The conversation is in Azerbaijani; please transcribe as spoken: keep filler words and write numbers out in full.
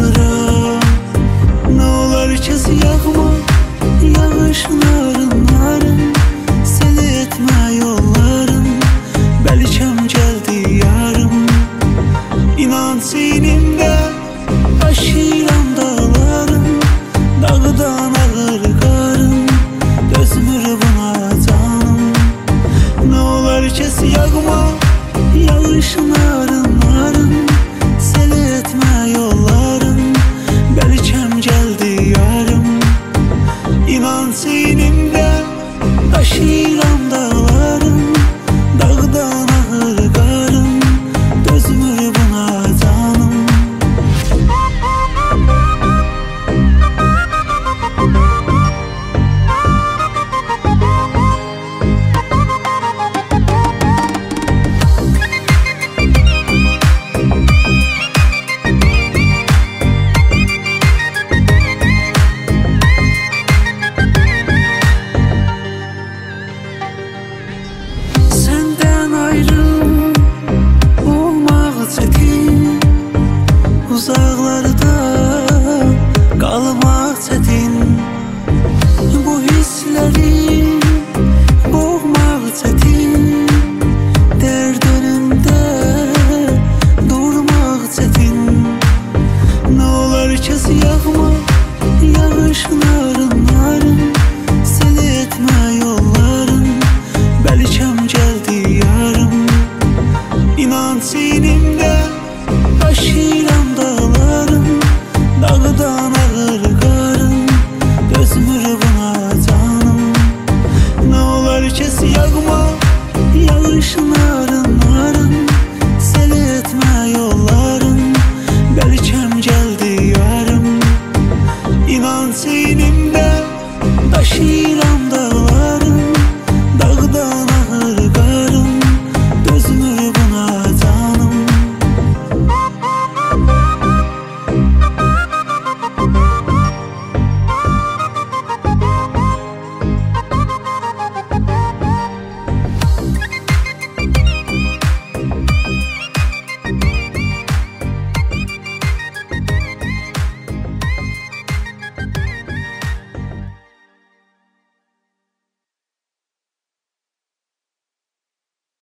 kalıram. Ne olar kez yağma yağışın narın narın, seni etme yollarım, belkem geldi yarım. İnan sinimde aşıram dağlarım, dağdan ağır karım, dözmür buna canım. Ne olar kez yağma yağışın narın narın, seni etme yollarım, belkem geldi yarım. İnan sinimde aşıram dağlarım, dağdan ağır karım, dözmür buna canım. Senden ayrı olmaq çətin, uzaqlarda qalmaq çətin. Bu hissləri boğmaq çətin, dərd önündə durmaq çətin. Nə olar kez yağma yağışın narın